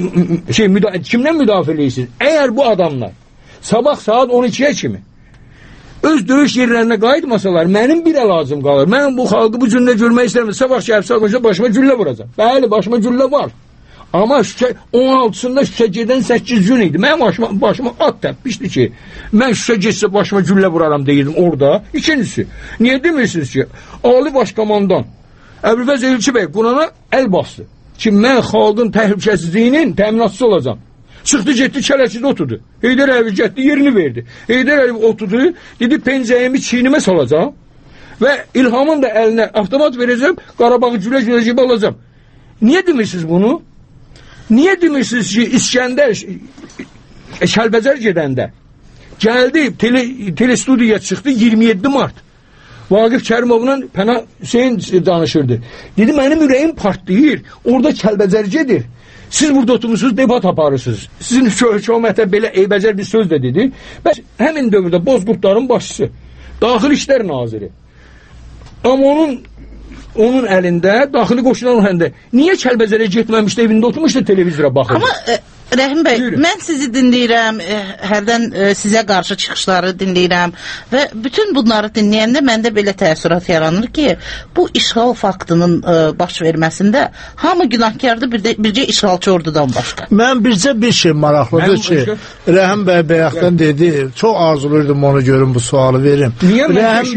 kimdən müdafiə edirsiniz? Əgər bu adamlar sabah saat 12-yə kimi öz döyüş yerlərinə qayıtmasalar, mənim bir lazım qalır. Mən bu xalqı bu cürlə görmək istəmirəm. Sabah şəhər başıma güllə vuracam. Bəli, başıma güllə var. Amma 16-sında Şuşa gedən 8 gün idi. Mənim başıma at təpmişdi ki, mən Şuşa geçsə başıma güllə vuraram deyirdim orada. İkincisi, niyə demirsiniz ki, Ali Başkomandan Əbülfəz Elçi bəy Qurana əl bastı ki, mən xalqın təhlükəsizliyinin təminatçısı olacam. Çıxdı, getdi, Kələçidə oturdu. Heydər Əliyev getdi, yerini verdi. Heydər Əliyev oturdu, dedi, pencəyimi çiynimə salacam və İlhamın da əlinə avtomat verəcəm, Qarabağı gülə-gülə gibi alacam. Niyə demirsiniz bunu? Niyə demirsiniz ki, İskəndər Kəlbəcər gedəndə gəldi, telestudiyaya çıxdı 27 mart. Vaqif Kərimovla Pənah Hüseyin danışırdı. Dedi, mənim ürəyim partlayır, orada Kəlbəcər gedir. Siz burada oturmuşsunuz, debat aparırsınız. Sizin hökumətə belə eybəcər bir söz də dedi. Bəs həmin dövrdə Bozqurtların başçısı, Daxili İşlər Naziri. Amma onun əlində, daxili qoşulan əlində niyə Kəlbəcərə getməmişdi, evində oturmuşdu, televizora baxırdı.
Amma Rəhim bəy, mən sizi dinləyirəm, hərdən sizə qarşı çıxışları dinləyirəm və bütün bunları dinləyəndə məndə belə təəssürat yaranır ki, bu işğal faktının baş verməsində hamı günahkardır, bircə işğalçı ordudan başqa.
Mən bircə bir şey maraqlıdır ki, Rəhim bəy bayaqdan dedi, çox arzulurdum onu görüm, bu sualı verim. Rəhim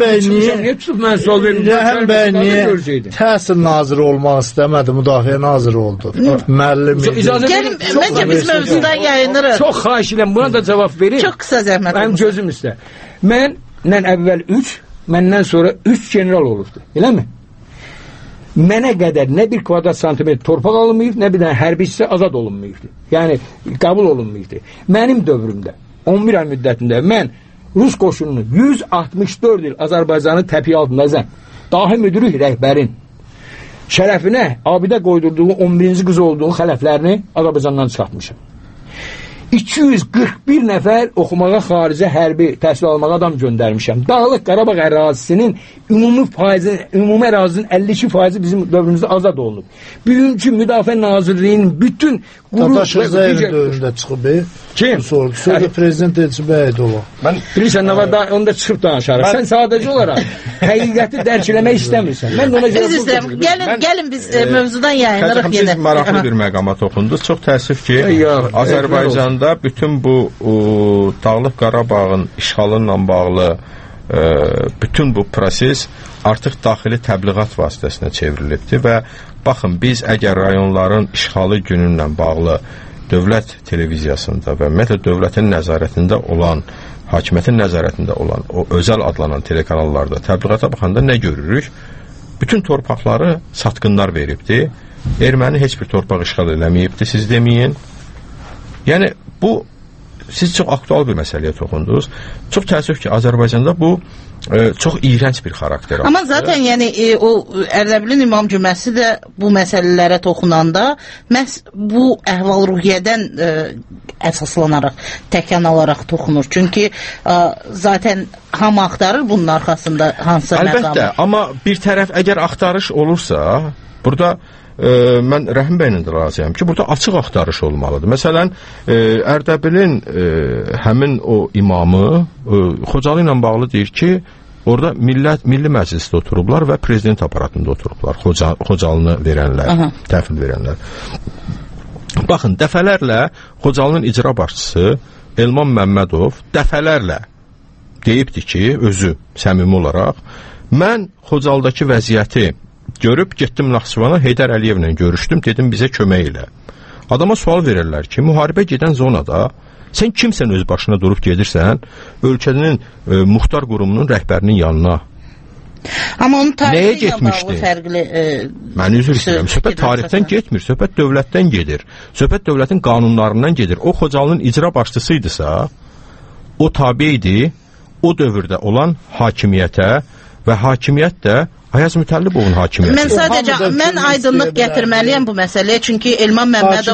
bəy niyə təhsil naziri olmaq istəmədi, müdafiə naziri oldu? Müəllim idi.
Məncə biz mövzudan yayınırıq.
Çox xahiş edirəm, buna da cavab verin.
Çox qısa zəhmət.
Mənim gözüm üstə. Məndən əvvəl 3, məndən sonra 3 general olubdu. Eləmi? Mənə qədər nə bir kvadrat santimetr torpaq alınmayıb, nə bir dənə hərbi hissə azad olunmayıbdı. Yəni, qəbul olunmayıbdı. Mənim dövrümdə, 11 ay müddətində mən Rus qoşununu 164 il Azərbaycanın təpiyi altındayım. Dahi müdürü rəhbərin şərəfinə abidə qoydurduğu 11-ci qız olduğu xələflərini Azərbaycandan çıxartmışım. 241 nəfər oxumağa xaricə hərbi təhsil almağa adam göndərmişəm. Dağlıq Qarabağ ərazisinin ümumi ərazinin 52% bizim dövrümüzdə azad olunub. Bugünkü Müdafiə Nazirliyinin bütün
Tataş Rızayevin dövründə çıxıb.
Kim?
Sonra Prezident Elçi bəydi o.
Mən bilirsən nə var, onda çıxıb danışarıq. Sən sadəcə olaraq həqiqəti dərk eləmək istəmirsən. Mən ona görə
gəlin biz mövzudan yayınırıq yenə.
Siz maraqlı bir məqama toxundunuz. Çox təəssüf ki, Azərbaycanda bütün bu Dağlıq Qarabağın işğalı ilə bağlı bütün bu proses artıq daxili təbliğat vasitəsinə çevrilibdir və baxın, biz əgər rayonların işğalı gününlə bağlı dövlət televiziyasında və ümumiyyətlə dövlətin nəzarətində olan, hakimiyyətin nəzarətində olan o özəl adlanan telekanallarda təbliğata baxanda nə görürük? Bütün torpaqları satqınlar veribdi. Erməni heç bir torpaq işğal eləməyibdi, siz deməyin. Yəni, bu, siz çox aktual bir məsələyə toxundunuz. Çox təəssüf ki, Azərbaycanda bu çox iyrənc bir xarakter alır.
Amma zaten yəni o Ərdəbilin İmam Cüməsi də bu məsələlərə toxunanda məhz bu əhval-ruhiyyədən əsaslanaraq, təkan alaraq toxunur. Çünki zaten hamı axtarır bunun arxasında hansı məqamı.
Əlbəttə, amma bir tərəf əgər axtarış olursa, burada mən Rəhim bəylə də razıyam ki, burada açıq axtarış olmalıdır. Məsələn, Ərdəbilin həmin o imamı Xocalı ilə bağlı deyir ki, orada Milli Məclisdə oturublar və prezident aparatında oturublar, Xocalını verənlər, təhvil verənlər. Baxın, dəfələrlə Xocalının icra başçısı Elman Məmmədov dəfələrlə deyibdir ki, özü səmimi olaraq, mən Xocaldakı vəziyyəti görüb, getdim Naxçıvana, Heydər Əliyevlə görüşdüm, dedim bizə kömək elə. Adama sual verirlər ki, müharibə gedən zonada sən kimsən öz başına durub gedirsən, ölkənin muxtar qurumunun rəhbərinin yanına.
Amma onun tarihi ilə bağlı fərqli...
Mən üzr istəyirəm, söhbət tarixdən getmir, söhbət dövlətdən gedir. Söhbət dövlətin qanunlarından gedir. O Xocalının icra başçısıydısa, o tabi idi o dövrdə olan hakimiyyətə və hakimiyyət də Ayaz Mütəllibovun hakimiyyəti.
Mən sadəcə, mən aydınlıq gətirməliyəm bu məsələyə, çünki Elman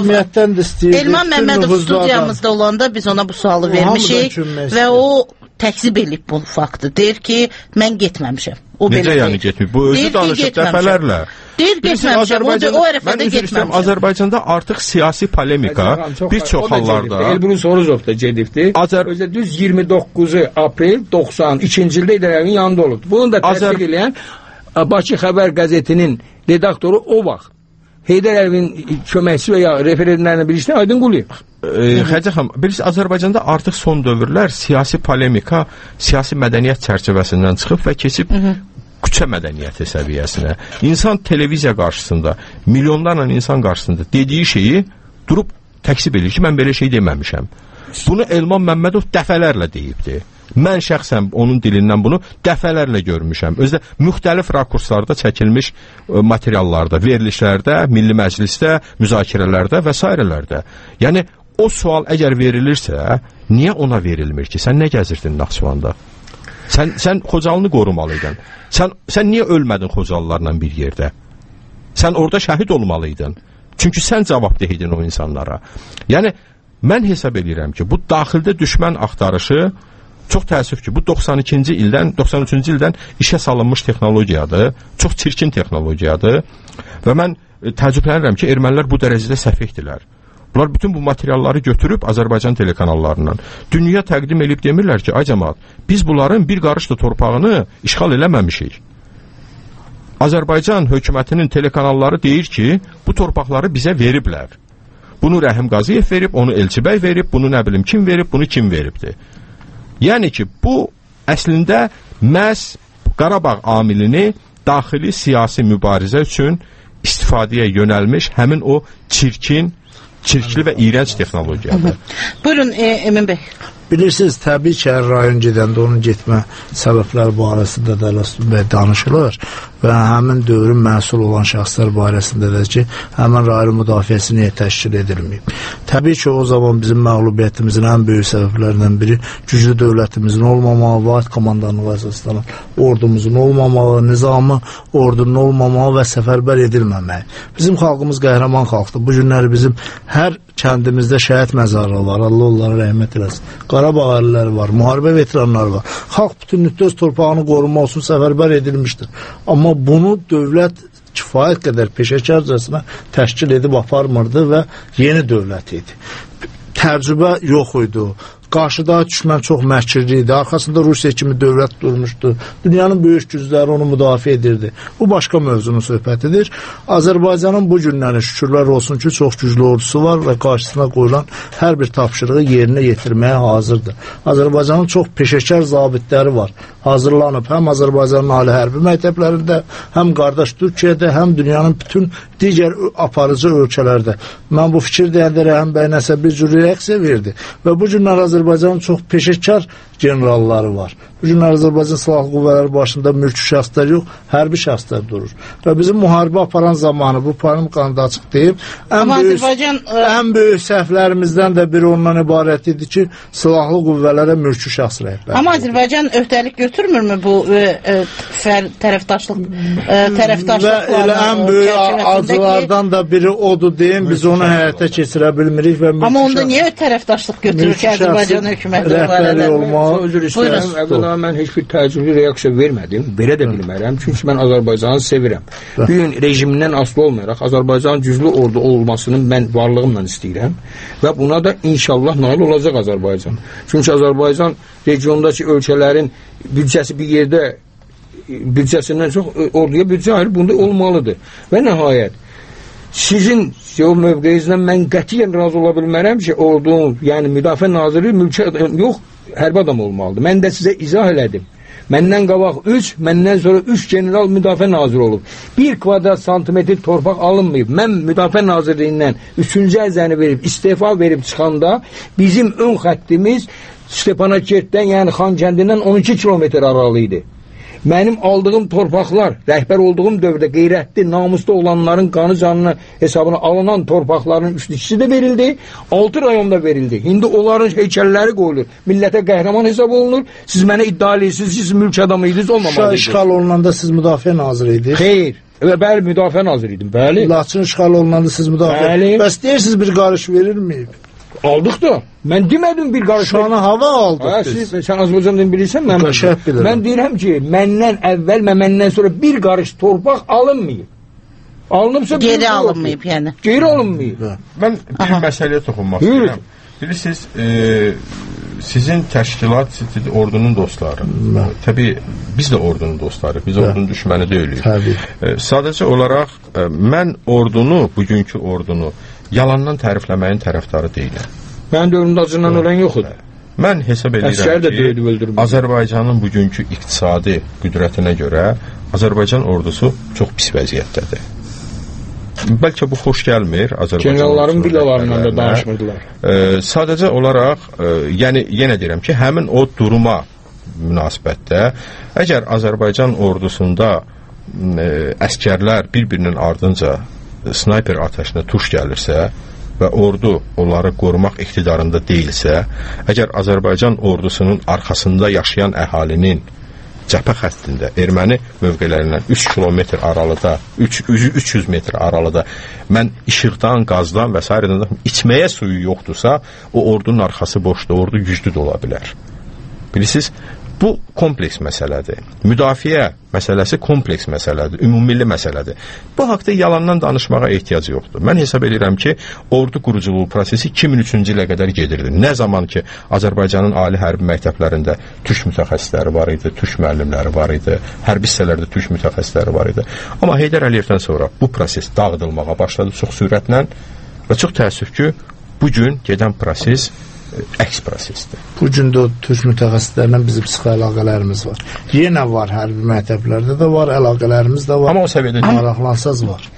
Məmmədov studiyamızda olanda biz ona bu sualı vermişik və o təkzib edib bu faktı. Deyir ki, mən getməmişəm.
Necə yəni getməyib? Bu özü danışıb dəfələrlə.
Deyir getməmişəm, o ərəfədə getməmişəm.
Azərbaycanda artıq siyasi polemika bir çox hallarda...
Elbrus Oruzov da gedibdir. Özdə düz 29 aprel 92-ci ildə İdarənin yanında olubdur. Bunu da təsdiq edən Bakı Xəbər qəzetinin redaktoru o vaxt Heydər Əliyevin köməkçisi və ya referentlərindən birisi Aydın Quliyev.
Xəcə xanım, bilirsiniz, Azərbaycanda artıq son dövrlər siyasi polemika, siyasi mədəniyyət çərçivəsindən çıxıb və keçib küçə mədəniyyəti səviyyəsinə. İnsan televiziya qarşısında, milyonlarla insan qarşısında dediyi şeyi durub təksib edir ki, mən belə şey deməmişəm. Bunu Elman Məmmədov dəfələrlə deyibdi. Mən şəxsən onun dilindən bunu dəfələrlə görmüşəm. Özdə müxtəlif rakurslarda çəkilmiş materiallarda, verilişlərdə, Milli Məclisdə, müzakirələrdə və s. Yəni o sual əgər verilirsə, niyə ona verilmir ki? Sən nə gəzirdin Naxçıvanda? Sən Xocalını qorumalıydın. Sən niyə ölmədin Xocalılarla bir yerdə? Sən orada şəhid olmalıydın. Çünki sən cavabdeh idin o insanlara. Yəni mən hesab edirəm ki, bu daxildə düşmən axtarışı çox təəssüf ki, bu 92-ci ildən, 93-cü ildən işə salınmış texnologiyadır. Çox çirkin texnologiyadır. Və mən təəccüblənirəm ki, ermənilər bu dərəcədə səfehdirlər. Bunlar bütün bu materialları götürüb Azərbaycan telekanallarından dünya təqdim edib demirlər ki, ay cəmaat, biz bunların bir qarış da torpağını işğal eləməmişik. Azərbaycan hökumətinin telekanalları deyir ki, bu torpaqları bizə veriblər. Bunu Rəhim Qaziyev verib, onu Elçibəy verib, bunu nə bilim kim verib, bunu kim veribdir. Yəni ki, bu əslində məhz Qarabağ amilini daxili siyasi mübarizə üçün istifadəyə yönəlmiş həmin o çirkli və iyrənc texnologiyadır.
Buyurun Emin bəy.
Bilirsiniz, təbii ki, hər rayon gedəndə onun getmə səbəbləri barəsində də Əlastum bəy danışılır və həmin dövrün məsul olan şəxslər barəsində də ki, həmin rayon müdafiəsi niyə təşkil edilməyib. Təbii ki, o zaman bizim məğlubiyyətimizin ən böyük səbəblərindən biri güclü dövlətimizin olmamağı, vahid komandanlığa əsaslanan ordumuzun olmamağı, nizamı ordunun olmamağı və səfərbər edilməməyi. Bizim xalqımız qəhrəman xalqdır. Bu günləri bizim hər kəndimizdə şəhid məzarları var, Allah onlara rəhmət eləsin. Qarabağ ərləri var, müharibə veteranları var. Xalq bütünlükdə öz torpağını qoruma olsun səfərbər edilmişdir. Amma bunu dövlət kifayət qədər peşəkarcasına təşkil edib aparmırdı və yeni dövlət idi. Təcrübə yox idi. Qarşıda düşmən çox məkirli idi. Arxasında Rusiya kimi dövlət durmuşdu. Dünyanın böyük gücləri onu müdafiə edirdi. Bu başqa mövzunun söhbətidir. Azərbaycanın bu günləri şükürlər olsun ki, çox güclü ordusu var və qarşısına qoyulan hər bir tapşırığı yerinə yetirməyə hazırdır. Azərbaycanın çox peşəkar zabitləri var. Hazırlanıb həm Azərbaycanın ali hərbi məktəblərində, həm qardaş Türkiyədə, həm dünyanın bütün digər aparıcı ölkələrdə. Mən bu fikir deyəndə Rəhim bəy nəsə bir cür reaksiya verdi və bu günlər Azərbaycanın çox peşəkar generalları var. Bu günlər Azərbaycan Silahlı Qüvvələri başında mülki şəxslər yox, hərbi şəxslər durur. Və bizim müharibə aparan zamanı, bu payım qanında açıq deyib, ən böyük səhvlərimizdən də biri ondan ibarət idi ki, Silahlı Qüvvələrə mülki şəxs rəhbər.
Amma Azərbaycan öhdəlik götürmürmü bu tərəfdaşlıq
və elə ən böyük acılardan da biri odur deyim, biz onu həyata keçirə bilmirik və
amma onda niyə tərəfdaşlıq götürür ki, Azərbaycan hökuməti
rəhbəri olmağı?
Özür istəyirəm, əvvəla mən heç bir təcrübli reaksiya vermədim, verə də bilmərəm, çünki mən Azərbaycanı sevirəm. Bu gün rejimindən asılı olmayaraq Azərbaycanın güclü ordu olmasını mən varlığımla istəyirəm və buna da inşallah nail olacaq Azərbaycan. Çünki Azərbaycan regiondakı ölkələrin büdcəsi bir yerdə büdcəsindən çox orduya büdcə ayırıb, bunda olmalıdır. Və nəhayət sizin o mövqeyinizdən mən qətiyyən razı ola bilmərəm ki, ordunun, yəni müdafiə naziri yox, hərbi adam olmalıdır. Mən də sizə izah elədim. Məndən qabaq 3, məndən sonra 3 general müdafiə naziri olub. 1 kvadrat santimetr torpaq alınmayıb. Mən müdafiə nazirliyindən 3-cü əzəni verib, istefa verib çıxanda bizim ön xəttimiz Stepanakert-dən, yəni Xankəndindən 12 kilometr aralı idi. Mənim aldığım torpaqlar, rəhbər olduğum dövrdə qeyrətli, namuslu olanların qanı canına hesabına alınan torpaqların üçlükçisi də verildi, 6 rayonda verildi. İndi onların heykəlləri qoyulur, millətə qəhrəman hesab olunur. Siz mənə iddia edirsiniz, siz mülk adamı idiniz, olmamalıydınız.
Şuşa işğal olunanda siz müdafiə naziri idiniz?
Xeyr. Bəli, müdafiə naziri idim, bəli.
Laçın işğal olunanda siz müdafiə...
Bəli.
Bəs deyirsiniz bir qarış verilməyib?
Aldıq da. Mən demədim bir qarış.
Şu ana hava aldıq biz.
Sən Azərbaycandan bilirsən, mən deyirəm ki, məndən əvvəl və məndən sonra bir qarış torpaq alınmayıb. Alınıbsa...
Geri alınmayıb, yəni.
Geri alınmayıb.
Mən bir məsələyə toxunmaq istəyirəm. Bilirsiniz, sizin təşkilat, ordunun dostları, təbii biz də ordunun dostları, biz ordunun düşməni deyilik. Sadəcə olaraq mən ordunu, bugünkü ordunu yalandan tərifləməyin tərəfdarı deyiləm.
Mənim dövrümdə acından ölən yox idi.
Mən hesab edirəm ki, Azərbaycanın bugünkü iqtisadi qüdrətinə görə Azərbaycan ordusu çox pis vəziyyətdədir. Bəlkə bu xoş gəlmir Azərbaycan.
Generalların villalarından da danışmırdılar.
Sadəcə olaraq, yəni yenə deyirəm ki, həmin o duruma münasibətdə əgər Azərbaycan ordusunda əskərlər bir-birinin ardınca snayper atəşinə tuş gəlirsə və ordu onları qorumaq iqtidarında deyilsə, əgər Azərbaycan ordusunun arxasında yaşayan əhalinin cəbhə xəttində, erməni mövqələrindən 3 kilometr aralıda, 300 metr aralıda mən işıqdan, qazdan və s. içməyə suyu yoxdursa, o ordunun arxası boşdur, ordu güclü də ola bilər. Bilirsiniz, bu kompleks məsələdir. Müdafiə məsələsi kompleks məsələdir, ümumilli məsələdir. Bu haqda yalandan danışmağa ehtiyac yoxdur. Mən hesab edirəm ki, ordu quruculuğu prosesi 2003-cü ilə qədər gedirdi. Nə zaman ki, Azərbaycanın ali hərbi məktəblərində türk mütəxəssisləri var idi, türk müəllimləri var idi, hərbi hissələrdə türk mütəxəssisləri var idi. Amma Heydər Əliyevdən sonra bu proses dağıdılmağa başladı çox sürətlə və çox təəssüf ki, bu gün gedən proses əks prosesdir.
Bu gün də türk mütəxəssislərlə bizim sıx əlaqələrimiz var. Yenə var, hərbi məktəblərdə də var, əlaqələrimiz də var.
Amma o səviyyədə
maraqlansaz var.